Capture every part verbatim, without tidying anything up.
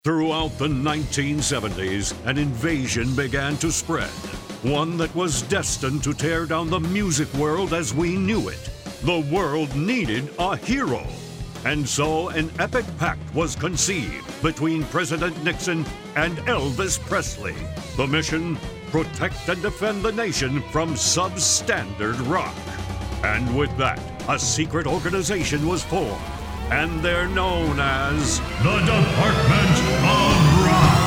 Throughout the nineteen seventies, an invasion began to spread. One that was destined to tear down the music world as we knew it. The world needed a hero. And so an epic pact was conceived between President Nixon and Elvis Presley. The mission: protect and defend the nation from substandard rock. And with that, a secret organization was formed, and they're known as the Department of Rock.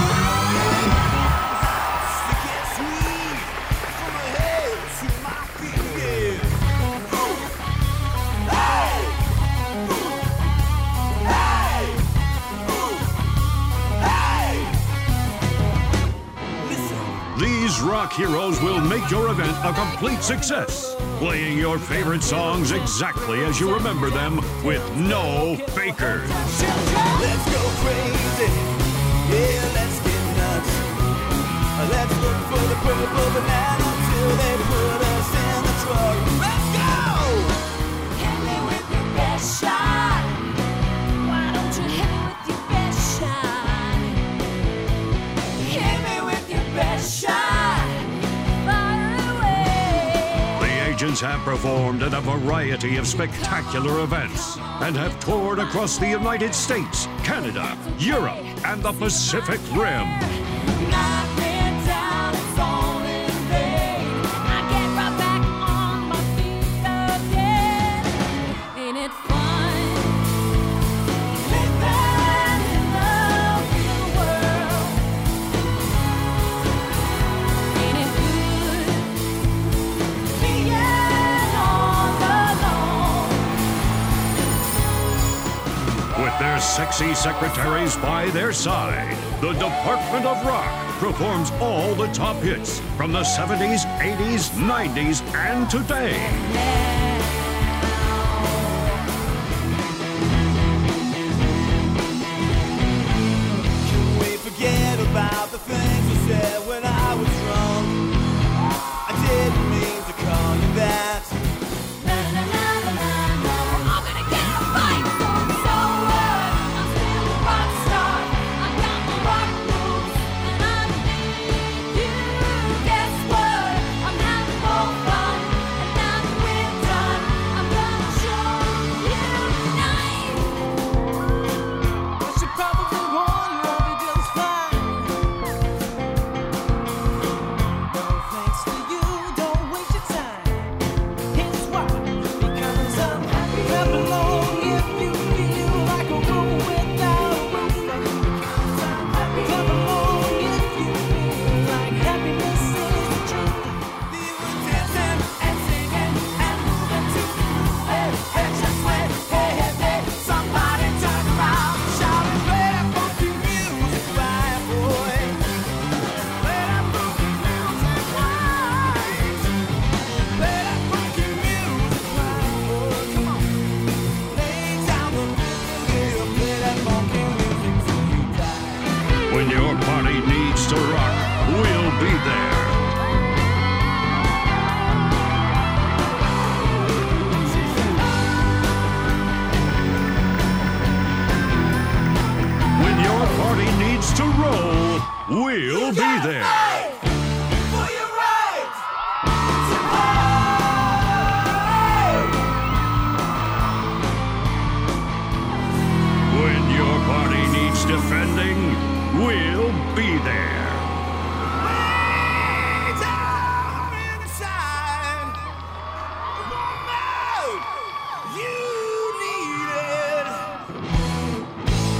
These rock heroes will make your event a complete success, playing your favorite songs exactly as you remember them with no fakers. Let's go crazy, yeah, let's get nuts. Let's look for the purple banana till they put us in the truck. Let's go! Hit me with your best shot. Why don't you hit me with your best shot? Hit me with your best shot. Agents have performed at a variety of spectacular events and have toured across the United States, Canada, Europe, and the Pacific Rim. With their sexy secretaries by their side, the Department of Rock performs all the top hits from the seventies, eighties, nineties, and today. Can we forget about the things we said when I was drunk? I didn't mean to call you that. When your party needs to rock, we'll be there. When your party needs to roll, we'll be there. When your party needs defending, we'll be there.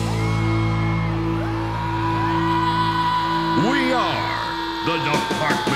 We are the Department